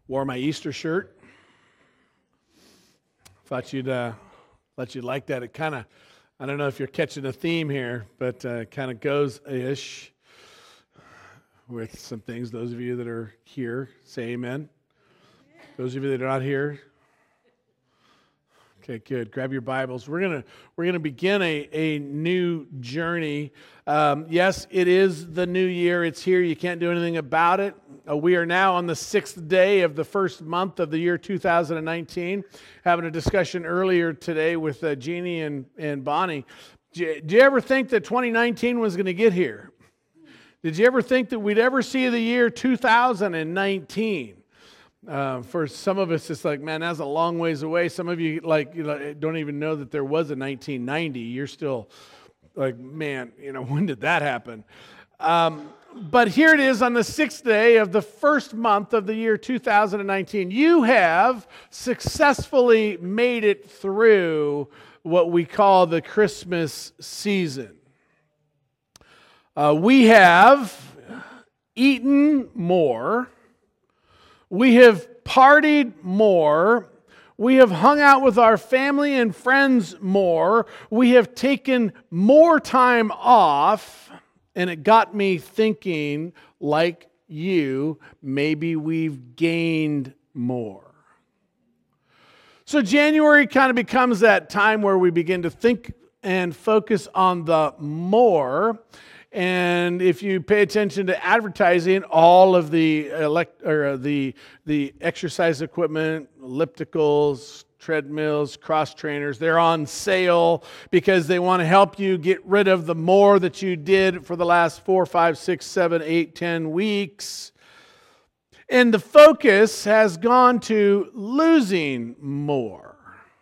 Wore my Easter shirt. Thought you'd like that. It kind of, I don't know if you're catching a theme here, but kind of goes-ish with some things. Those of you that are here, say amen. Those of you that are not here, okay, good. Grab your Bibles. We're gonna begin a new journey. Yes, it is the new year. It's here. You can't do anything about it. We are now on the 6th day of the first month of the year 2019. Having a discussion earlier today with Jeannie and Bonnie. Did you ever think that 2019 was going to get here? Did you ever think that we'd ever see the year 2019? For some of us, it's like, man, that's a long ways away. Some of you, don't even know that there was a 1990. You're still like, man, when did that happen? But here it is on the 6th day of the first month of the year 2019. You have successfully made it through what we call the Christmas season. We have eaten more. We have partied more. We have hung out with our family and friends more. We have taken more time off. And it got me thinking, like you, maybe we've gained more. So January kind of becomes that time where we begin to think and focus on the more. And if you pay attention to advertising, all of the exercise equipment, ellipticals, treadmills, cross trainers, they're on sale because they want to help you get rid of the more that you did for the last 4, 5, 6, 7, 8, 10 weeks. And the focus has gone to losing more.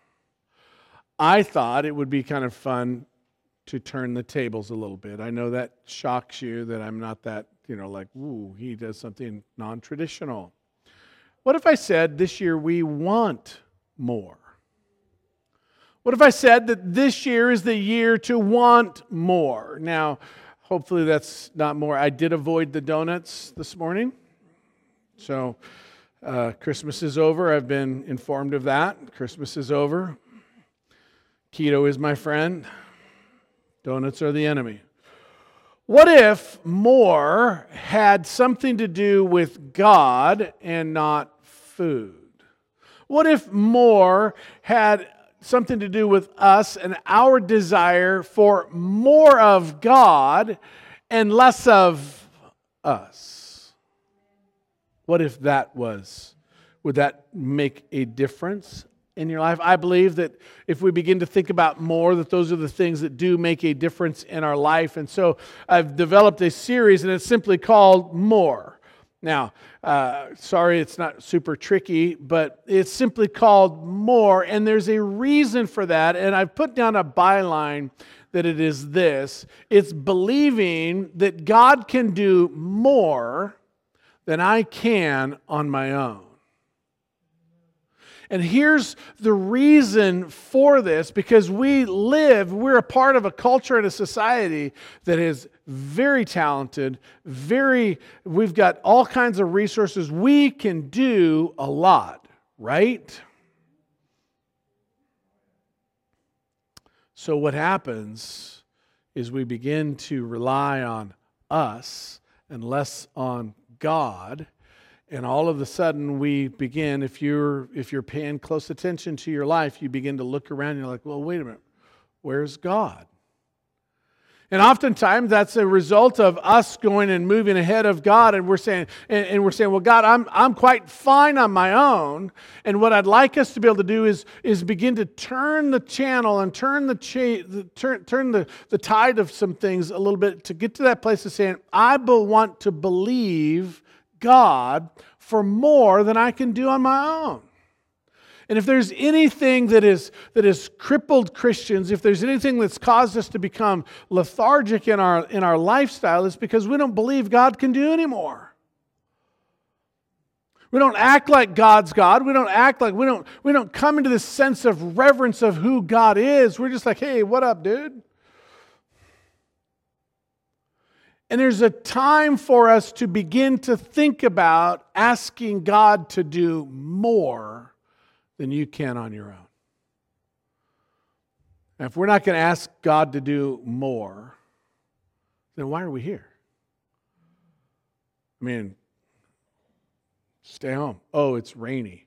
I thought it would be kind of fun to turn the tables a little bit. I know that shocks you that I'm not that, like, ooh, he does something non-traditional. What if I said this year we want more? What if I said that this year is the year to want more? Now, hopefully that's not more. I did avoid the donuts this morning. So Christmas is over. I've been informed of that. Christmas is over. Keto is my friend. Donuts are the enemy. What if more had something to do with God and not food? What if more had something to do with us and our desire for more of God and less of us? What if that would that make a difference in your life? I believe that if we begin to think about more, that those are the things that do make a difference in our life. And so I've developed a series, and it's simply called More. Now, sorry, it's not super tricky, but it's simply called More, and there's a reason for that, and I've put down a byline that it is this. It's believing that God can do more than I can on my own. And here's the reason for this, because we're a part of a culture and a society that is very talented, we've got all kinds of resources. We can do a lot, right? So what happens is we begin to rely on us and less on God. And all of a sudden we begin, if you're paying close attention to your life, you begin to look around and you're like, well, wait a minute, where's God? And oftentimes that's a result of us going and moving ahead of God, and we're saying, well, God, I'm quite fine on my own. And what I'd like us to be able to do is begin to turn the channel and turn the tide of some things a little bit to get to that place of saying, I want to believe God for more than I can do on my own. And if there's anything that has crippled Christians, if there's anything that's caused us to become lethargic in our lifestyle, it's because we don't believe God can do anymore. We don't act like God's God. We don't come into this sense of reverence of who God is. We're just like, hey, what up, dude? And there's a time for us to begin to think about asking God to do more than you can on your own. And if we're not going to ask God to do more, then why are we here? I mean, stay home. Oh, it's rainy.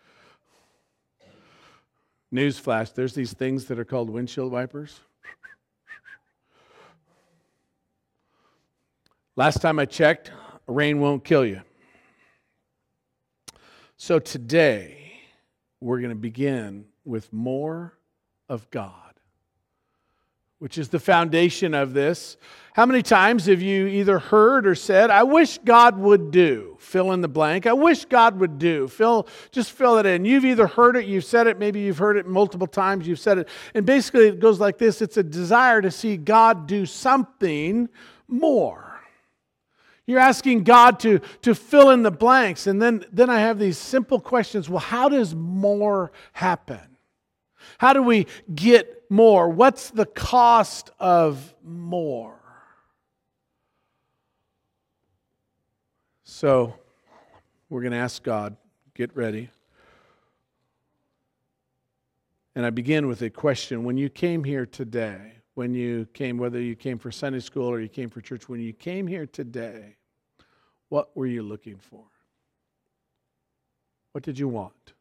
Newsflash, there's these things that are called windshield wipers. Last time I checked, rain won't kill you. So today, we're going to begin with more of God, which is the foundation of this. How many times have you either heard or said, I wish God would do, fill in the blank. I wish God would do, just fill it in. You've either heard it, you've said it, maybe you've heard it multiple times, you've said it. And basically it goes like this. It's a desire to see God do something more. You're asking God to fill in the blanks. And then I have these simple questions. Well, how does more happen? How do we get more? What's the cost of more? So we're going to ask God, get ready. And I begin with a question. When you came here today, when you came, whether you came for Sunday school or you came for church, when you came here today, what were you looking for? What did you want?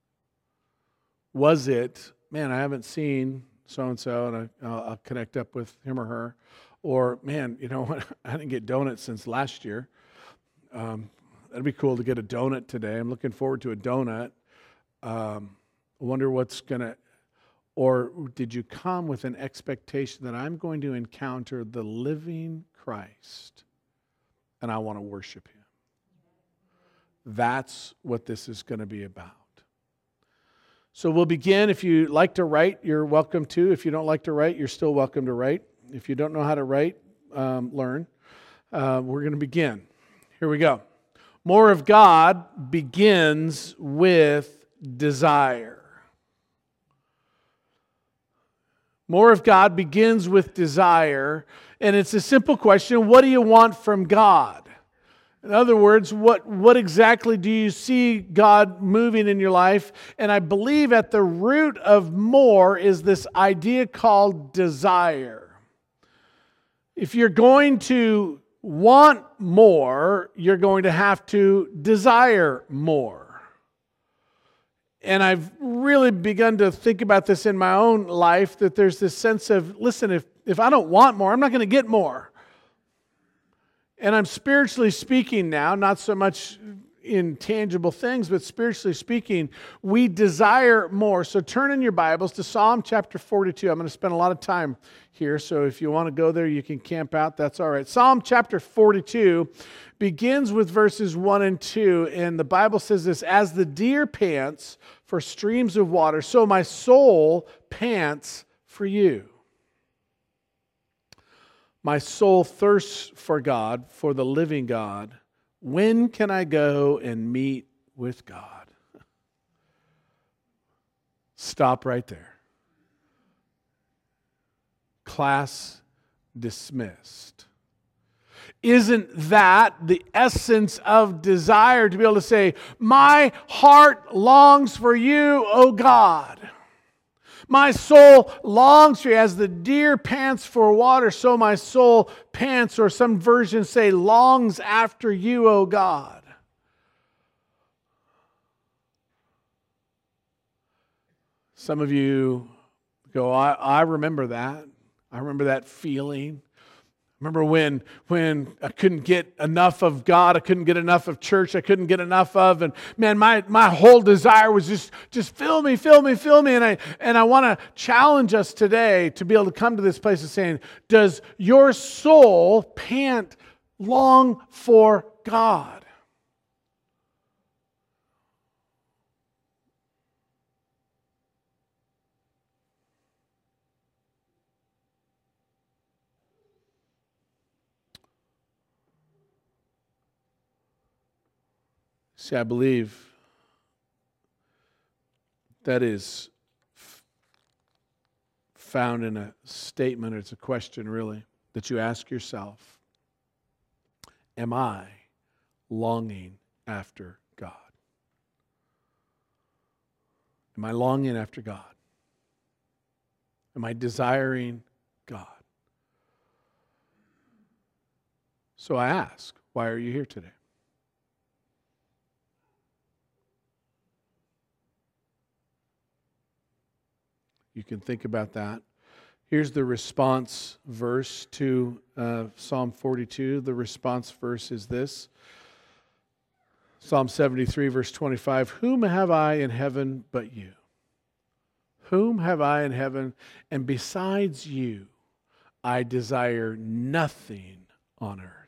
Was it, man, I haven't seen so-and-so, and I'll connect up with him or her. Or, man, you know what, I didn't get donuts since last year. That'd be cool to get a donut today. I'm looking forward to a donut. I wonder what's going to... Or did you come with an expectation that I'm going to encounter the living Christ and I want to worship Him? That's what this is going to be about. So we'll begin. If you like to write, you're welcome to. If you don't like to write, you're still welcome to write. If you don't know how to write, learn. We're going to begin. Here we go. More of God begins with desire. More of God begins with desire, and it's a simple question, what do you want from God? In other words, what exactly do you see God moving in your life? And I believe at the root of more is this idea called desire. If you're going to want more, you're going to have to desire more. And I've really begun to think about this in my own life, that there's this sense of, listen, if I don't want more, I'm not going to get more. And I'm spiritually speaking now, not so much in tangible things, but spiritually speaking, we desire more. So turn in your Bibles to Psalm chapter 42. I'm going to spend a lot of time here, so if you want to go there, you can camp out. That's all right. Psalm chapter 42 begins with verses 1 and 2, and the Bible says this, as the deer pants for streams of water, so my soul pants for you. My soul thirsts for God, for the living God. When can I go and meet with God? Stop right there. Class dismissed. Isn't that the essence of desire, to be able to say, my heart longs for you, O God. My soul longs for you. As the deer pants for water, so my soul pants, or some versions say longs after you, O God. Some of you go, I remember that. I remember that feeling. I remember when I couldn't get enough of God, I couldn't get enough of church, I couldn't get enough of, and man, my whole desire was just fill me, and I want to challenge us today to be able to come to this place of saying, does your soul pant, long for God? See, I believe that is found in a statement, or it's a question really, that you ask yourself. am I longing after God? Am I longing after God? Am I desiring God? So I ask, why are you here today? You can think about that. Here's the response verse to Psalm 42. The response verse is this. Psalm 73, verse 25. Whom have I in heaven but you? Whom have I in heaven? And besides you, I desire nothing on earth.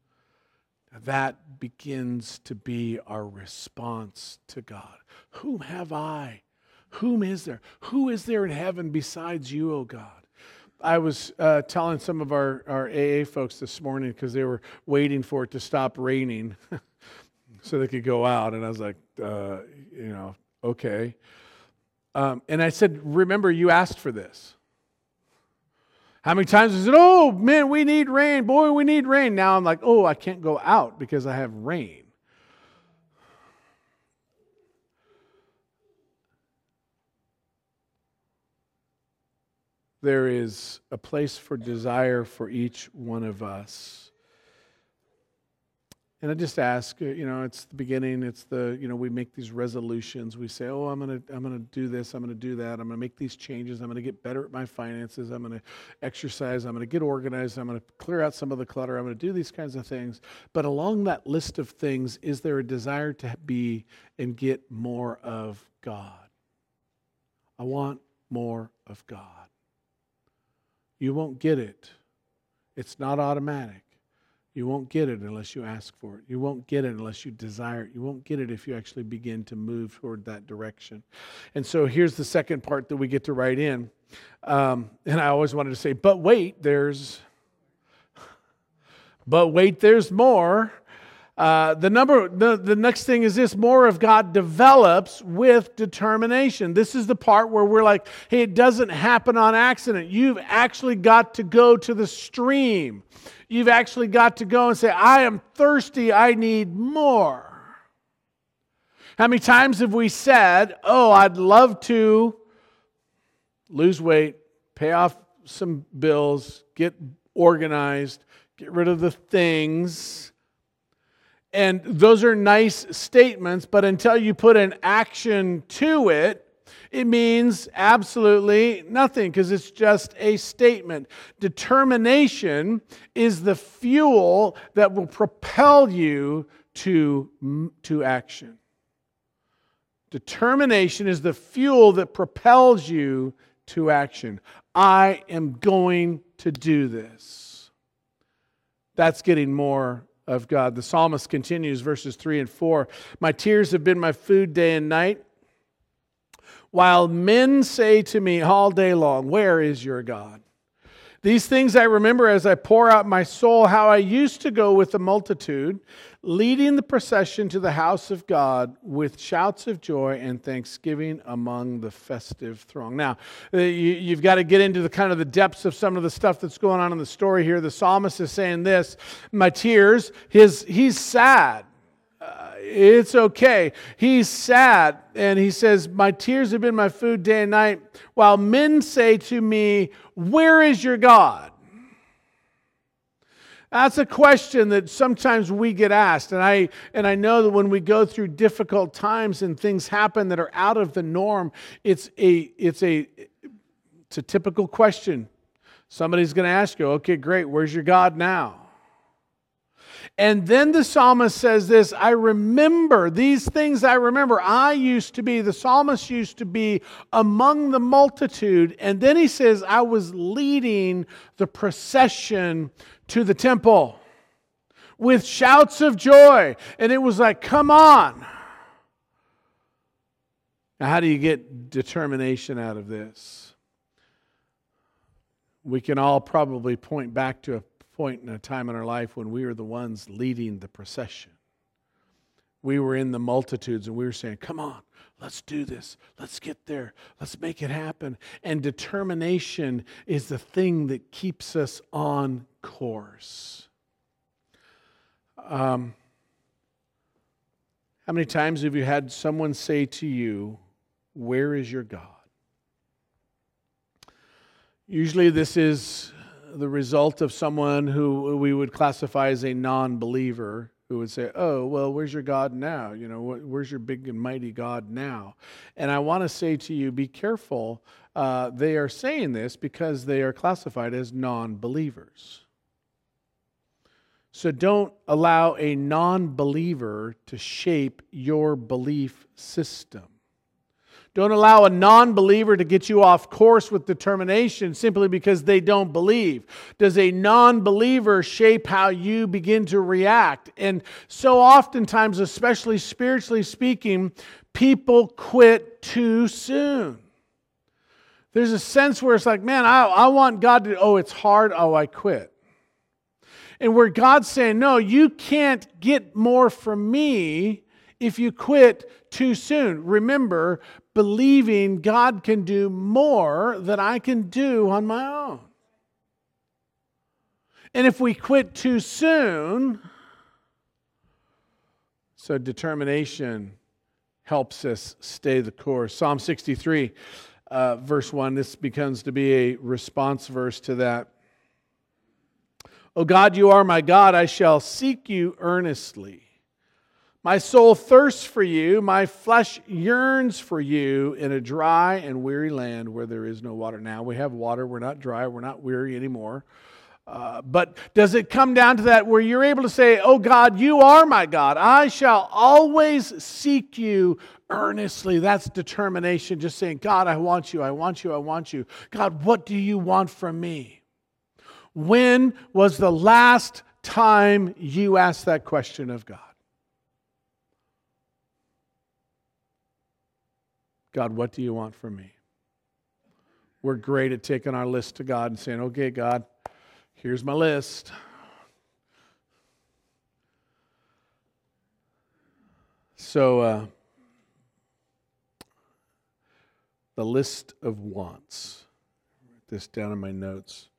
That begins to be our response to God. Whom have I? Whom is there? Who is there in heaven besides you, O God? I was telling some of our AA folks this morning because they were waiting for it to stop raining so they could go out. And I was like, okay. And I said, remember, you asked for this. How many times I said, oh, man, we need rain. Boy, we need rain. Now I'm like, oh, I can't go out because I have rain. There is a place for desire for each one of us. And I just ask, it's the beginning, it's we make these resolutions. We say, oh, I'm going to do this, I'm going to do that, I'm going to make these changes, I'm going to get better at my finances, I'm going to exercise, I'm going to get organized, I'm going to clear out some of the clutter, I'm going to do these kinds of things. But along that list of things, is there a desire to be and get more of God? I want more of God. You won't get it. It's not automatic. You won't get it unless you ask for it. You won't get it unless you desire it. You won't get it if you actually begin to move toward that direction. And so here's the second part that we get to write in. And I always wanted to say, but wait, there's more. The next thing is this: more of God develops with determination. This is the part where we're like, hey, it doesn't happen on accident. You've actually got to go to the stream. You've actually got to go and say, I am thirsty, I need more. How many times have we said, oh, I'd love to lose weight, pay off some bills, get organized, get rid of the things. And those are nice statements, but until you put an action to it, it means absolutely nothing because it's just a statement. Determination is the fuel that will propel you to action. Determination is the fuel that propels you to action. I am going to do this. That's getting more of God. The psalmist continues, verses 3 and 4. My tears have been my food day and night, while men say to me all day long, where is your God? These things I remember as I pour out my soul, how I used to go with the multitude, leading the procession to the house of God with shouts of joy and thanksgiving among the festive throng. Now, you've got to get into the kind of the depths of some of the stuff that's going on in the story here. The psalmist is saying this, my tears, he's sad. It's okay. He's sad. And he says, my tears have been my food day and night, while men say to me, where is your God? That's a question that sometimes we get asked. And I know that when we go through difficult times and things happen that are out of the norm, it's a typical question. Somebody's going to ask you, okay, great, where's your God now? And then the psalmist says this, I remember, these things I remember. The psalmist used to be among the multitude. And then he says, I was leading the procession to the temple with shouts of joy. And it was like, come on. Now, how do you get determination out of this? We can all probably point back to a point in a time in our life when we were the ones leading the procession. We were in the multitudes and we were saying, come on, let's do this. Let's get there. Let's make it happen. And determination is the thing that keeps us on course. How many times have you had someone say to you, "Where is your God?" Usually this is the result of someone who we would classify as a non-believer, who would say, "Oh, well, where's your God now? You know, where's your big and mighty God now?" And I want to say to you, be careful. They are saying this because they are classified as non-believers. So don't allow a non-believer to shape your belief system. Don't allow a non-believer to get you off course with determination simply because they don't believe. Does a non-believer shape how you begin to react? And so oftentimes, especially spiritually speaking, people quit too soon. There's a sense where it's like, man, I want God to, oh, it's hard, oh, I quit. And where God's saying, no, you can't get more from me if you quit too soon. Remember, believing God can do more than I can do on my own. And if we quit too soon, so determination helps us stay the course. Psalm 63, verse 1, this becomes to be a response verse to that. "O God, you are my God, I shall seek you earnestly. My soul thirsts for you, my flesh yearns for you in a dry and weary land where there is no water." Now we have water, we're not dry, we're not weary anymore. But does it come down to that where you're able to say, "Oh God, you are my God, I shall always seek you earnestly"? That's determination, just saying, "God, I want you, I want you, I want you. God, what do you want from me?" When was the last time you asked that question of God? God, what do you want from me? We're great at taking our list to God and saying, "Okay, God, here's my list." So, the list of wants. Write this down in my notes.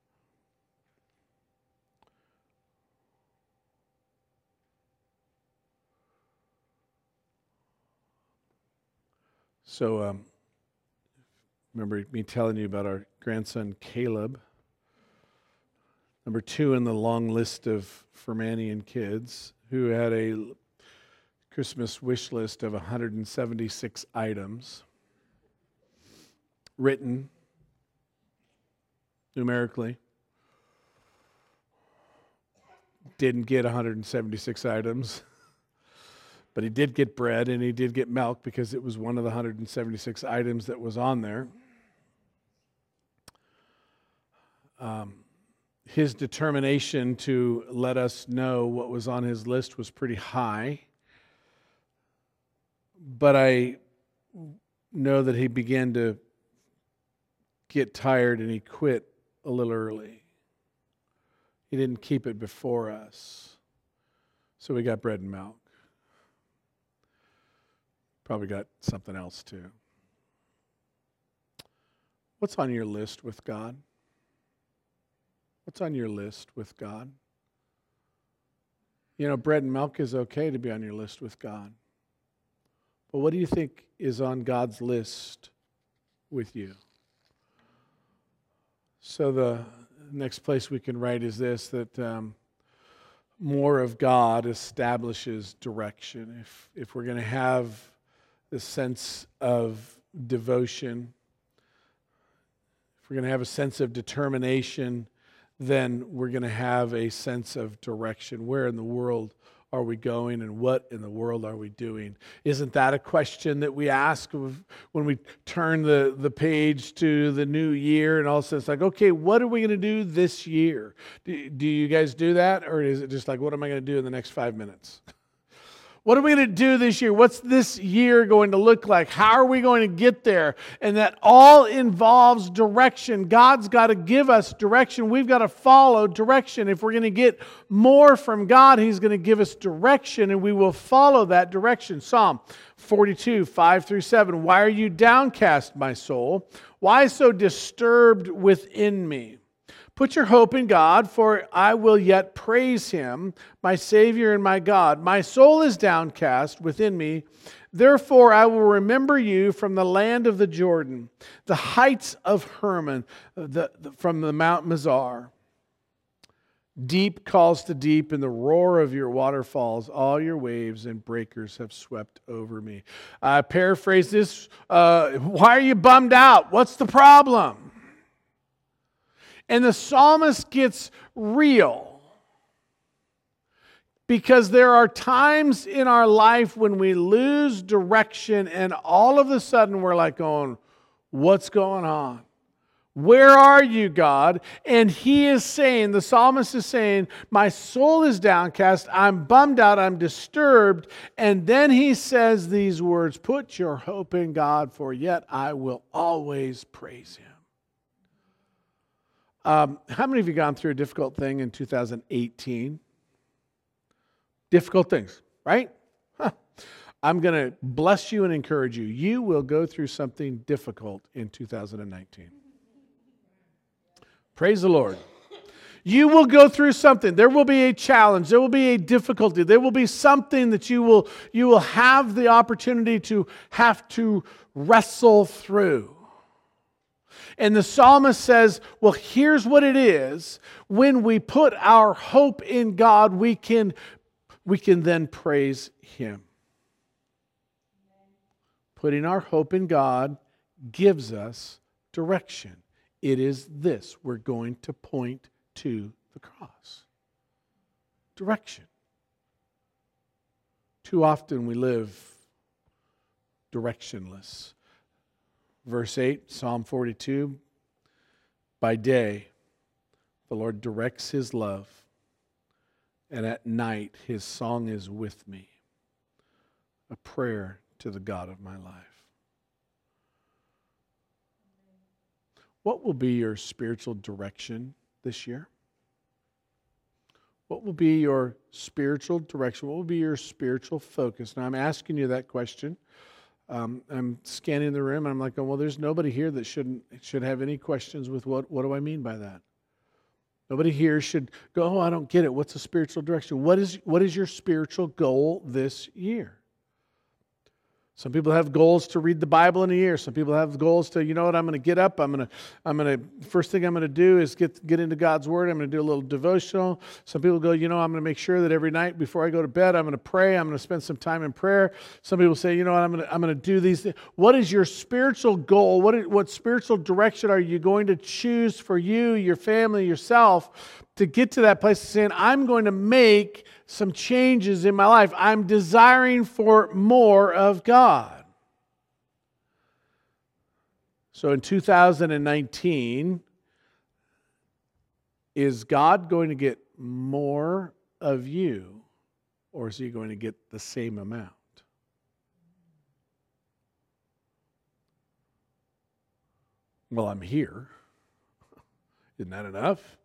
So, remember me telling you about our grandson Caleb. Number 2 in the long list of Fermanian kids, who had a Christmas wish list of 176 items, written numerically. Didn't get 176 items. But he did get bread and he did get milk because it was one of the 176 items that was on there. His determination to let us know what was on his list was pretty high. But I know that he began to get tired and he quit a little early. He didn't keep it before us. So we got bread and milk. Probably got something else too. What's on your list with God? What's on your list with God? You know, bread and milk is okay to be on your list with God. But what do you think is on God's list with you? So the next place we can write is this, that more of God establishes direction. If we're going to have the sense of devotion, if we're going to have a sense of determination, then we're going to have a sense of direction. Where in the world are we going and what in the world are we doing? Isn't that a question that we ask when we turn the page to the new year and all of a sudden it's like, okay, what are we going to do this year? Do you guys do that? Or is it just like, what am I going to do in the next 5 minutes? What are we going to do this year? What's this year going to look like? How are we going to get there? And that all involves direction. God's got to give us direction. We've got to follow direction. If we're going to get more from God, He's going to give us direction, and we will follow that direction. Psalm 42, 5-7. "Why are you downcast, my soul? Why so disturbed within me? Put your hope in God, for I will yet praise Him, my Savior and my God. My soul is downcast within me. Therefore I will remember you from the land of the Jordan, the heights of Hermon, from the Mount Mizar. Deep calls to deep in the roar of your waterfalls. All your waves and breakers have swept over me. I paraphrase this. Why are you bummed out? What's the problem? And the psalmist gets real. Because there are times in our life when we lose direction and all of a sudden we're like going, what's going on? Where are you, God? And he is saying, the psalmist is saying, my soul is downcast, I'm bummed out, I'm disturbed. And then he says these words, put your hope in God, for yet I will always praise Him. How many of you gone through a difficult thing in 2018? Difficult things, right? I'm going to bless you and encourage you. You will go through something difficult in 2019. Praise the Lord. You will go through something. There will be a challenge. There will be a difficulty. There will be something that you will have the opportunity to have to wrestle through. And the psalmist says, well, here's what it is. When we put our hope in God, we can then praise Him. Putting our hope in God gives us direction. It is this. We're going to point to the cross. Direction. Too often we live directionless. Verse 8, Psalm 42, by day the Lord directs His love, and at night His song is with me, a prayer to the God of my life. What will be your spiritual direction this year? What will be your spiritual direction? What will be your spiritual focus? Now I'm asking you that question. I'm scanning the room and I'm like, oh, well, there's nobody here that should have any questions with what do I mean by that? Nobody here should go, oh, I don't get it. What's the spiritual direction? What is your spiritual goal this year? Some people have goals to read the Bible in a year. Some people have goals to, you know what, I'm going to get up. First thing I'm going to do is get into God's Word. I'm going to do a little devotional. Some people go, you know, I'm going to make sure that every night before I go to bed, I'm going to pray. I'm going to spend some time in prayer. Some people say, you know what, I'm going to do these things. What is your spiritual goal? What spiritual direction are you going to choose for you, your family, yourself, to get to that place of saying, I'm going to make some changes in my life. I'm desiring for more of God. So in 2019, is God going to get more of you, or is He going to get the same amount? Well, I'm here. Isn't that enough?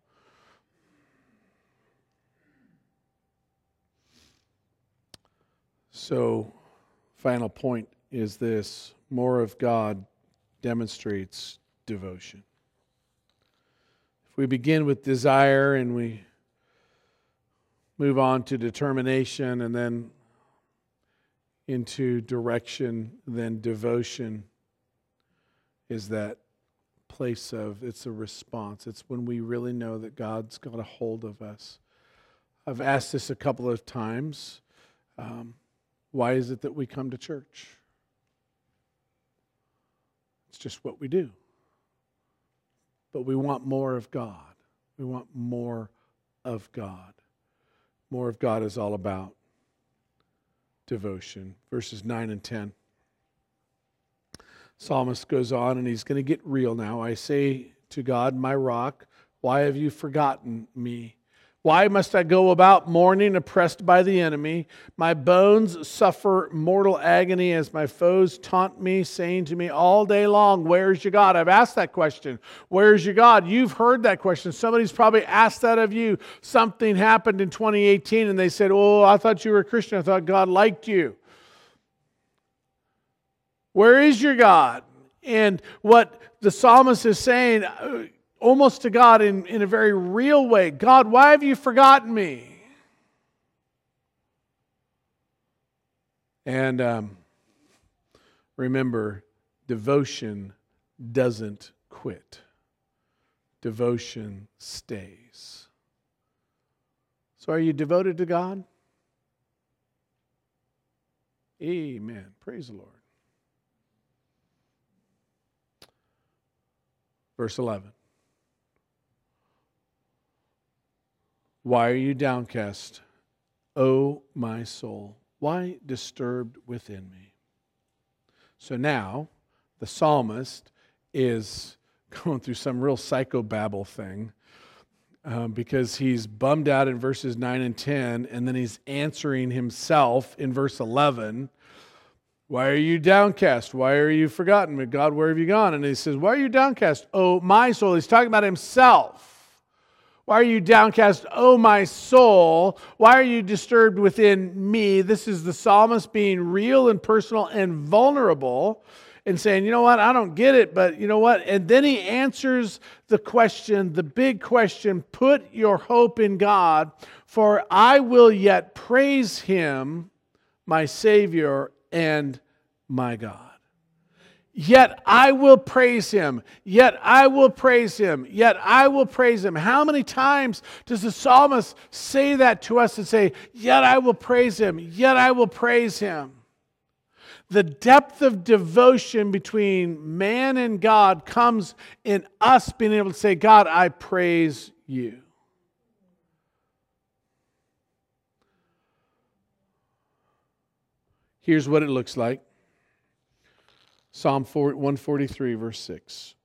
So, final point is this: more of God demonstrates devotion. If we begin with desire and we move on to determination and then into direction, then devotion is that place of, it's a response. It's when we really know that God's got a hold of us. I've asked this a couple of times. Why is it that we come to church? It's just what we do. But we want more of God. We want more of God. More of God is all about devotion. Verses 9 and 10. Psalmist goes on and he's going to get real now. I say to God, my rock, why have you forgotten me? Why must I go about mourning, oppressed by the enemy? My bones suffer mortal agony as my foes taunt me, saying to me all day long, where's your God? I've asked that question. Where's your God? You've heard that question. Somebody's probably asked that of you. Something happened in 2018 and they said, oh, I thought you were a Christian. I thought God liked you. Where is your God? And what the psalmist is saying, almost to God in a very real way. God, why have you forgotten me? And remember, devotion doesn't quit. Devotion stays. So are you devoted to God? Amen. Praise the Lord. Verse 11. Why are you downcast, O my soul? Why disturbed within me? So now, the psalmist is going through some real psychobabble thing because he's bummed out in verses 9 and 10, and then he's answering himself in verse 11. Why are you downcast? Why are you forgotten me? God, where have you gone? And he says, why are you downcast, oh my soul? He's talking about himself. Why are you downcast, oh my soul? Why are you disturbed within me? This is the psalmist being real and personal and vulnerable and saying, you know what, I don't get it, but you know what? And then he answers the question, the big question, put your hope in God, for I will yet praise him, my Savior and my God. Yet I will praise him. Yet I will praise him. Yet I will praise him. How many times does the psalmist say that to us and say, yet I will praise him. Yet I will praise him. The depth of devotion between man and God comes in us being able to say, God, I praise you. Here's what it looks like. Psalm 143, verse 6.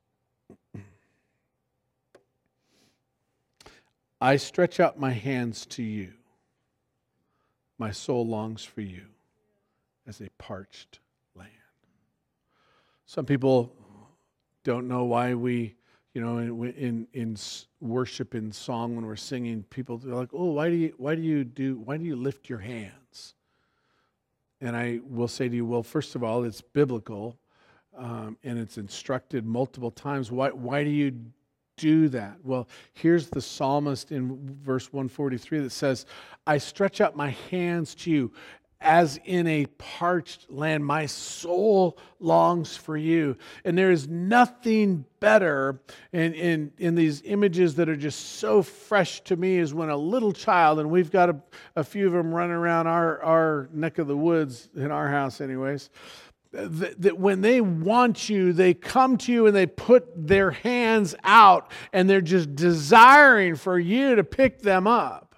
I stretch out my hands to you. My soul longs for you as a parched land. Some people don't know why we, in worship, in song, when we're singing, people are like, oh, why do you lift your hands? And I will say to you, well, first of all, it's biblical. And it's instructed multiple times. Why do you do that? Well, here's the psalmist in verse 143 that says, I stretch out my hands to you as in a parched land. My soul longs for you. And there is nothing better in these images that are just so fresh to me is when a little child, and we've got a few of them running around our neck of the woods in our house anyways, that when they want you, they come to you and they put their hands out and they're just desiring for you to pick them up.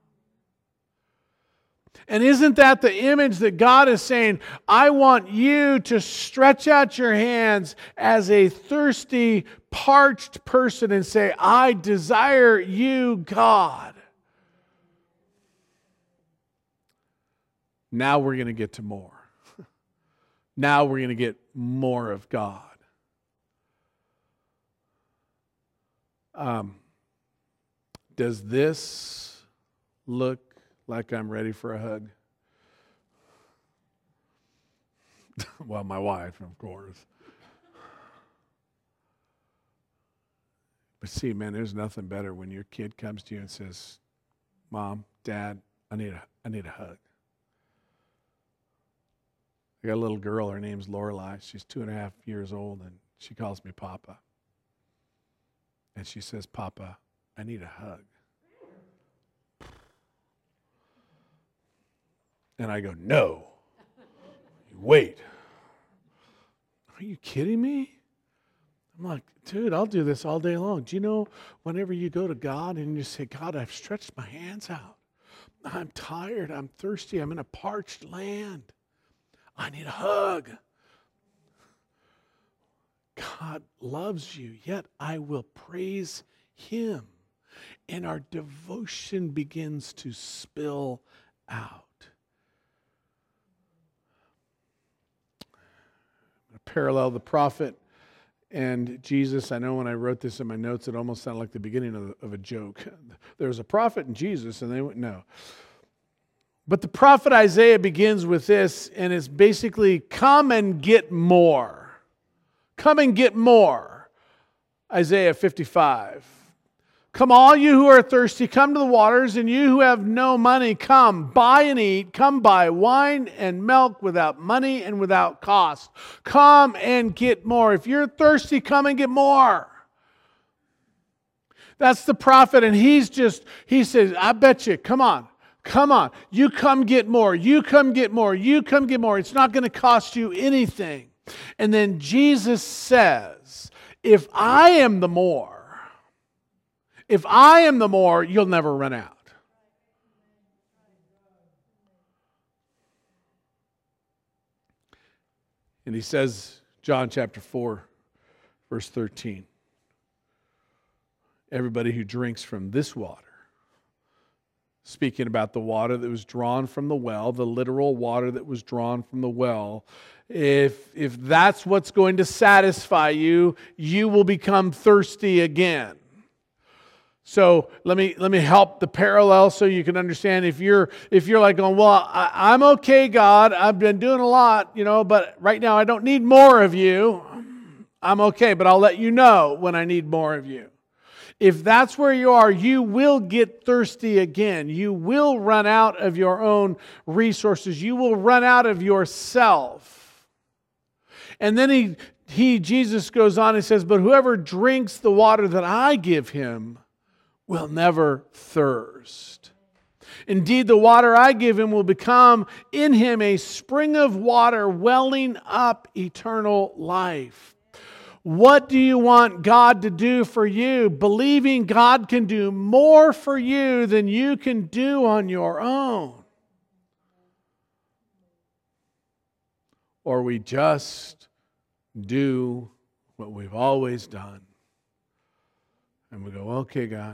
And isn't that the image that God is saying, I want you to stretch out your hands as a thirsty, parched person and say, I desire you, God. Now we're going to get to more. Now we're going to get more of God. Does this look like I'm ready for a hug? Well, my wife, of course. But see, man, there's nothing better when your kid comes to you and says, Mom, Dad, I need a hug. I got a little girl, her name's Lorelei. She's 2.5 years old, and she calls me Papa. And she says, Papa, I need a hug. And I go, no. Wait. Are you kidding me? I'm like, dude, I'll do this all day long. Do you know whenever you go to God and you say, God, I've stretched my hands out. I'm tired. I'm thirsty. I'm in a parched land. I need a hug. God loves you, yet I will praise him. And our devotion begins to spill out. Parallel the prophet and Jesus. I know when I wrote this in my notes, it almost sounded like the beginning of a joke. There was a prophet and Jesus, and they went, no. But the prophet Isaiah begins with this, and it's basically, come and get more. Come and get more. Isaiah 55. Come all you who are thirsty, come to the waters, and you who have no money, come, buy and eat. Come buy wine and milk without money and without cost. Come and get more. If you're thirsty, come and get more. That's the prophet, and he says, I bet you, come on. Come on. You come get more. You come get more. You come get more. It's not going to cost you anything. And then Jesus says, if I am the more, you'll never run out. And he says, John chapter 4, verse 13, everybody who drinks from this water, speaking about the water that was drawn from the well, the literal water that was drawn from the well, if that's what's going to satisfy you, you will become thirsty again. So let me help the parallel so you can understand. If you're like going, well, I'm okay, God, I've been doing a lot, but right now I don't need more of you. I'm okay, but I'll let you know when I need more of you. If that's where you are, you will get thirsty again. You will run out of your own resources. You will run out of yourself. And then Jesus goes on and says, but whoever drinks the water that I give him will never thirst. Indeed, the water I give him will become in him a spring of water welling up eternal life. What do you want God to do for you? Believing God can do more for you than you can do on your own. Or we just do what we've always done. And we go, okay, God,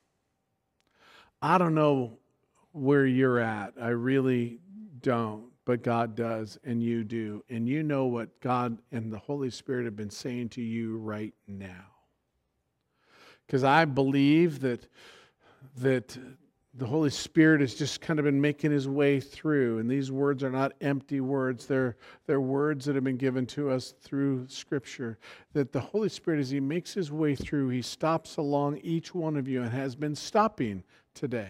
I don't know where you're at. I really don't. But God does, and you do. And you know what God and the Holy Spirit have been saying to you right now. Because I believe that the Holy Spirit has just kind of been making his way through. And these words are not empty words. They're words that have been given to us through Scripture. That the Holy Spirit, as he makes his way through, he stops along each one of you and has been stopping today.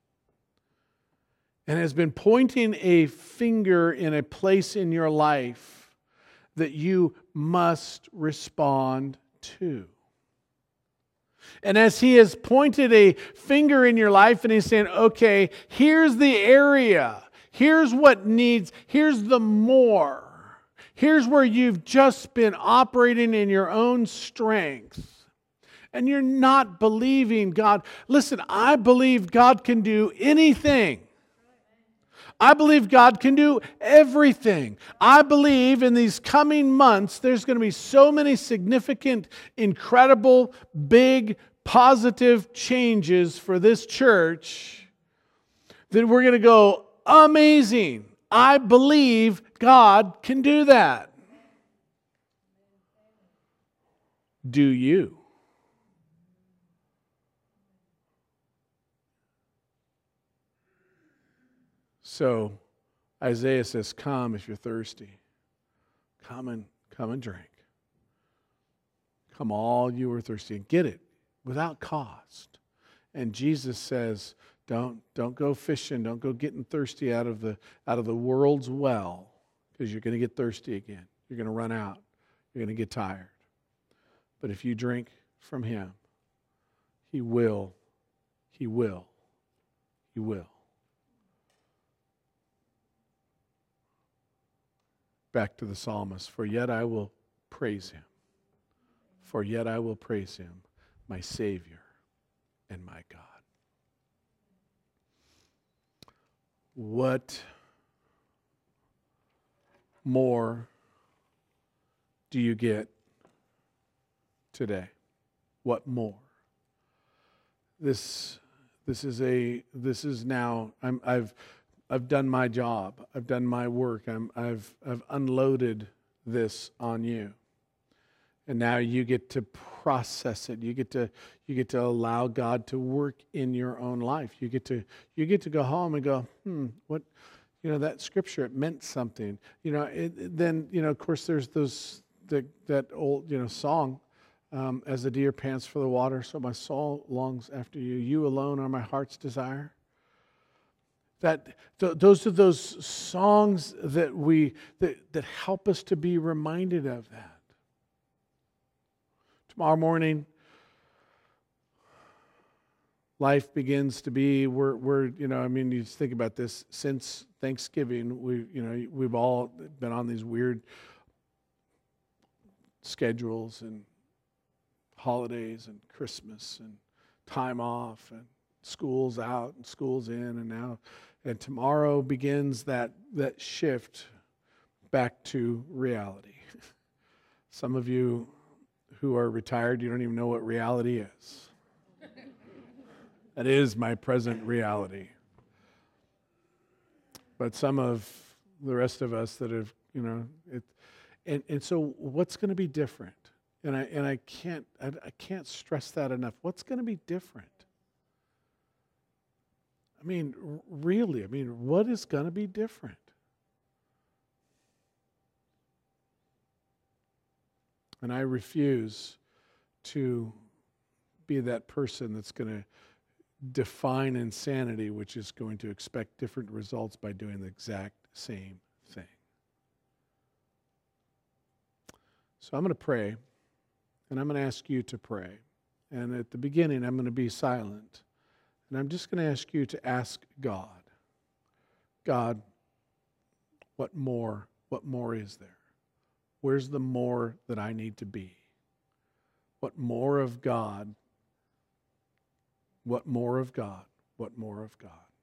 And has been pointing a finger in a place in your life that you must respond to. And as he has pointed a finger in your life and he's saying, okay, here's the area. Here's what needs, here's the more. Here's where you've just been operating in your own strength. And you're not believing God. Listen, I believe God can do anything. I believe God can do everything. I believe in these coming months, there's going to be so many significant, incredible, big, positive changes for this church that we're going to go, amazing. I believe God can do that. Do you? So Isaiah says, come if you're thirsty. Come and drink. Come all you are thirsty and get it without cost. And Jesus says, don't go fishing, don't go getting thirsty out of the world's well, because you're going to get thirsty again. You're going to run out. You're going to get tired. But if you drink from him, he will. Back to the psalmist, for yet I will praise him. For yet I will praise him, my Savior and my God. What more do you get today? What more? This is now. I've done my job. I've done my work. I've unloaded this on you, and now you get to process it. You get to allow God to work in your own life. You get to go home and go, what, that scripture, it meant something. Then of course there's that old song As the deer pants for the water, so my soul longs after you. You alone are my heart's desire. Those are those songs that that help us to be reminded of that. Tomorrow morning, life begins to be, we're you just think about this, since Thanksgiving, we've all been on these weird schedules and holidays and Christmas and time off and school's out and school's in, and tomorrow begins that shift back to reality. Some of you who are retired, you don't even know what reality is. That is my present reality. But some of the rest of us that have, and so what's going to be different? And I can't stress that enough. What's going to be different? Really, what is going to be different? And I refuse to be that person that's going to define insanity, which is going to expect different results by doing the exact same thing. So I'm going to pray, and I'm going to ask you to pray. And at the beginning, I'm going to be silent. And I'm just going to ask you to ask God, what more is there? Where's the more that I need to be? What more of God? What more of God? What more of God?